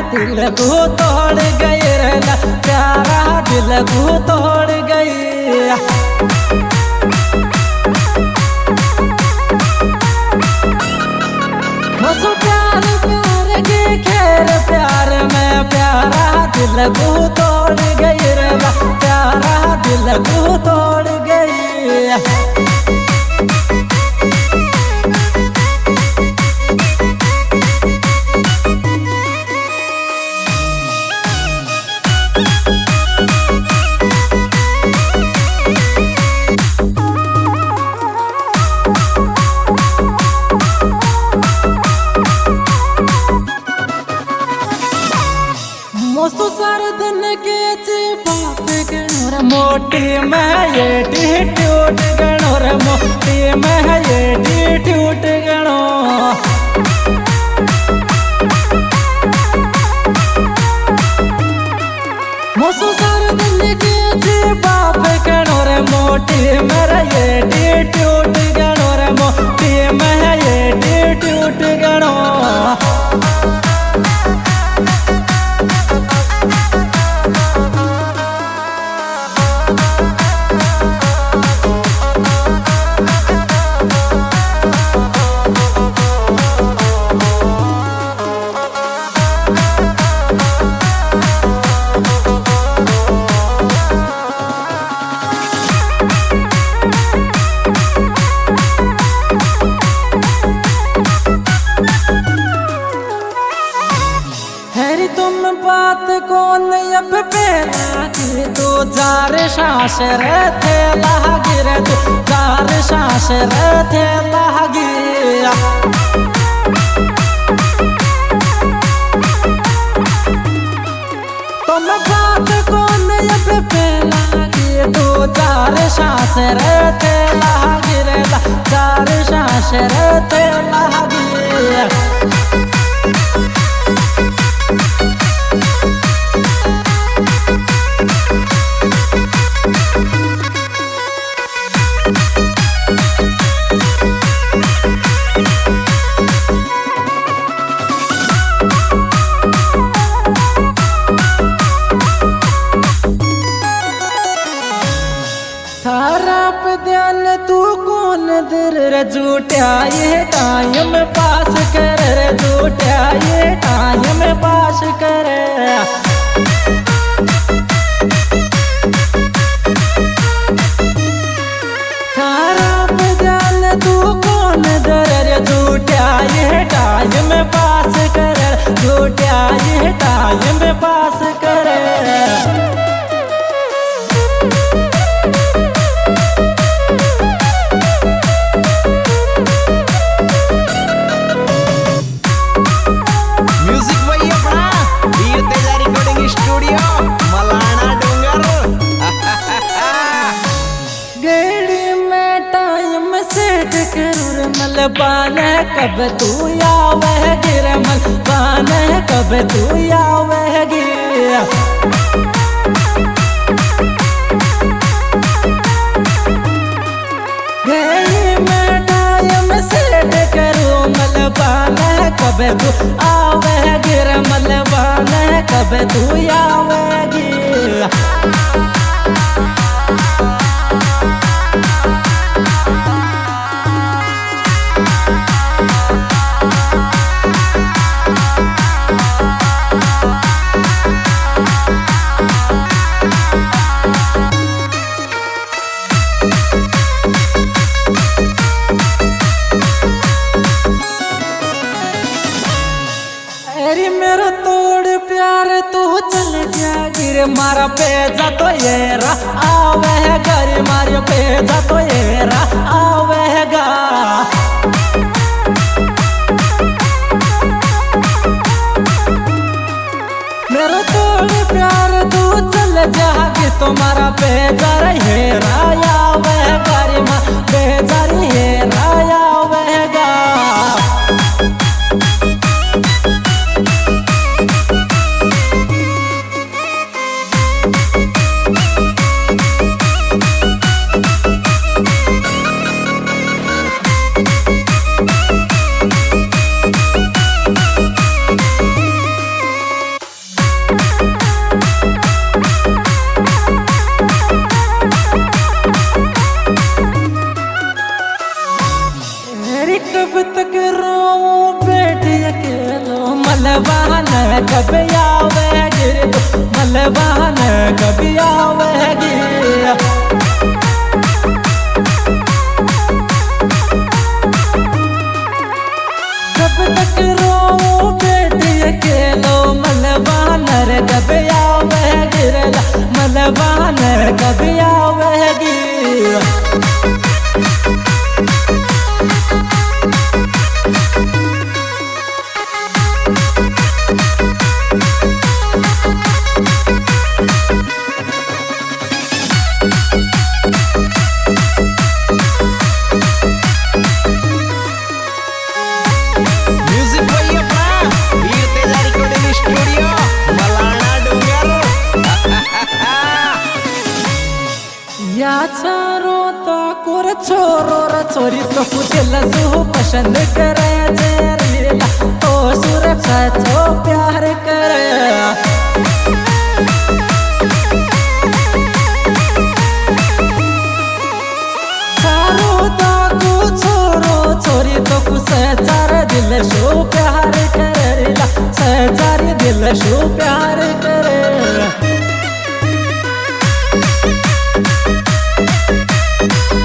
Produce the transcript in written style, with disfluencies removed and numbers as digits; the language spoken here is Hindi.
दिल को तोड़ गई रे प्यारा दिल को तोड़ गई। मसो प्यार प्यार के खेर प्यार में प्यारा दिल को तोड़ गई रे प्यारा दिल को तोड़ गई। मोसो सार दिन के बाप गणोर मोटी में ये टूट गणोर मोटी में ये टूट गणो। मोसो सार दिन के बाप गणोर मोटी में ये टूट गणोर मोटी में ये टूट गणो। तुम बात कौन अब पहला कि दो जार सांस रहते लागी रे दो जार सांस रहते लागी। तुम बात कौन अब पहला कि दो जार सांस रहते लागी रे जार सांस रहते लागी। थारा पे ध्यान तू कौन दर रे झूठा ये टाइम पास कर रे झूठा ये टाइम पास कर। थारा पे ध्यान तू कौन दर रे झूठा ये टाइम पास कर झूठा ये टाइम पास कर। बाने कब तू आवे गिर मल बाने कब तू आवे गिर। गई मैं टाइम सेट करूँ मल बाने कब तू आवे गिर मल बाने कब तू आवे गिर। मेरा तोड़ प्यार तू चल गया गिर मारा पे जा तो ये रा आवे गर मारे पे जा तो ये रा आवेगा। मेरा तोड़ प्यार तू चल जा गिर तुम्हारा पे जा रहे रा आवे गर मारे पे जा रहे रा आवेगा। कभी आवेगी रे तू मलबान कभी आवेगी। कब तक रो बेटी अकेलो मलबान कभी आवेगी रे मलबान कभी आवेगी। याचारो तो कुर छोरो र छोरी तो दिल सु पसंद करे जेरीला तो सुरक्षा छो प्यार करे। चारो तो कु छोरो छोरी तो कुछ चार दिल सु प्यार करेला से चार दिल सु प्यार करे।